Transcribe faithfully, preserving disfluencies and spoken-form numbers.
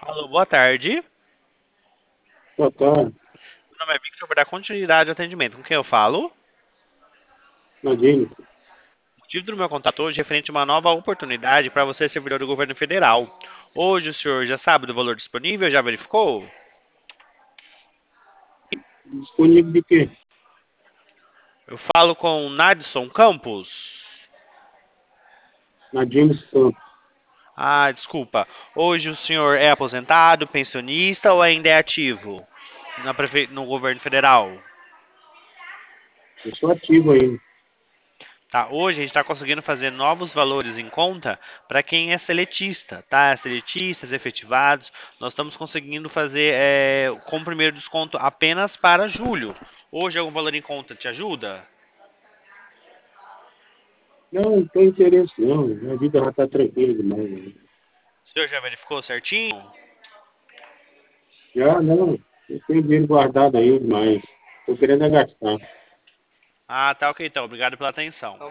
Alô, boa tarde. Doutor, Meu nome é Victor, vou dar continuidade ao atendimento. Com quem eu falo? Nadine, O motivo do meu contato hoje é referente a uma nova oportunidade para você, servidor do governo federal. Hoje o senhor já sabe do valor disponível? Já verificou? disponível de quê? Eu falo com Nadson Campos. Nadine Santos. Ah, desculpa. Hoje o senhor é aposentado, pensionista ou ainda é ativo na prefe... no governo federal? Eu sou ativo ainda. Tá, hoje a gente está conseguindo fazer novos valores em conta para quem é seletista, tá? Seletistas, efetivados. Nós estamos conseguindo fazer é, com o primeiro desconto apenas para julho. Hoje algum valor em conta te ajuda? Não, não tem interesse não. Minha vida já está tranquila demais, né? O senhor já verificou certinho? Já não, eu tenho dinheiro guardado aí, mas estou querendo é gastar. Ah, tá ok então. Obrigado pela atenção.